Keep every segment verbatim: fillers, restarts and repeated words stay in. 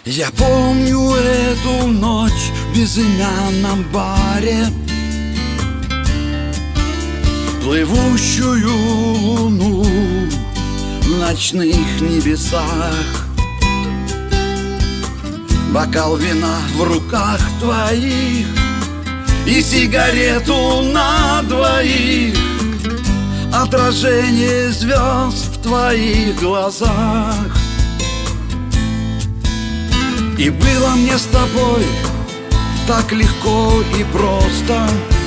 Я помню эту ночь в безымянном баре, плывущую луну в ночных небесах. Бокал вина в руках твоих и сигарету на двоих, отражение звезд в твоих глазах. И было мне с тобой так легко и просто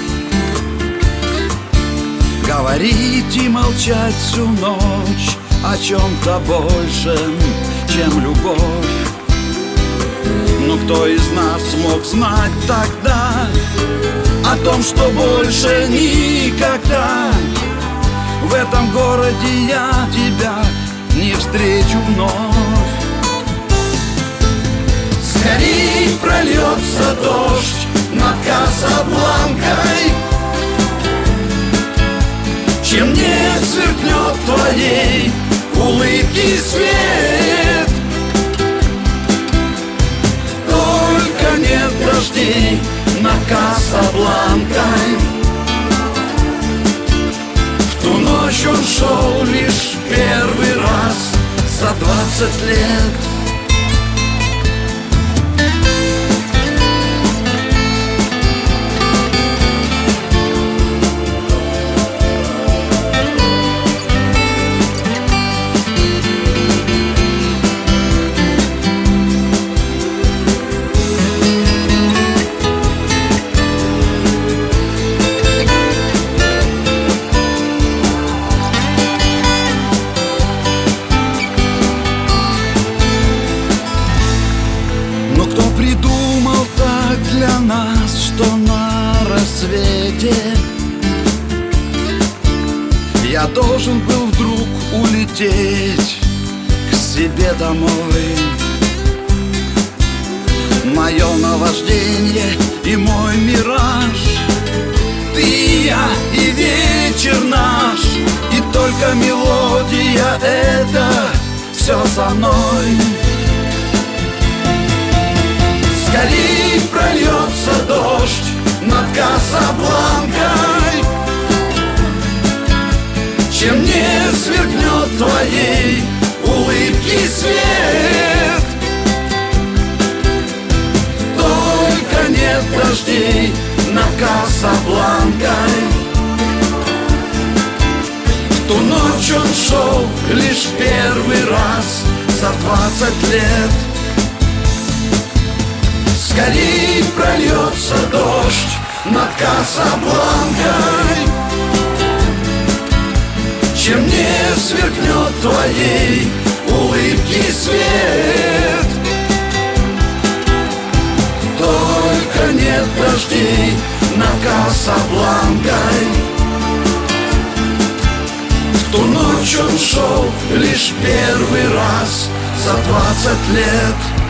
говорить и молчать всю ночь о чем-то большем, чем любовь. Но кто из нас мог знать тогда о том, что больше никогда в этом городе я тебя не встречу вновь? Скорей прольется дождь над Касабланкой, чем не сверкнет твоей улыбки свет. Только нет дождей над Касабланкой. В ту ночь он шел лишь первый раз за двадцать лет. Придумал так для нас, что на рассвете я должен был вдруг улететь к себе домой. Мое наваждение и мой мираж, ты и я и вечер наш, и только мелодия эта все со мной. Скорей прольется дождь над Касабланкой, чем не сверкнет твоей улыбки свет. Только нет дождей над Касабланкой. В ту ночь он шел лишь первый раз за двадцать лет. Скорей прольется дождь над Касабланкой, чем не сверкнет твоей улыбки свет. Только нет дождей над Касабланкой. В ту ночь он шел лишь первый раз за двадцать лет.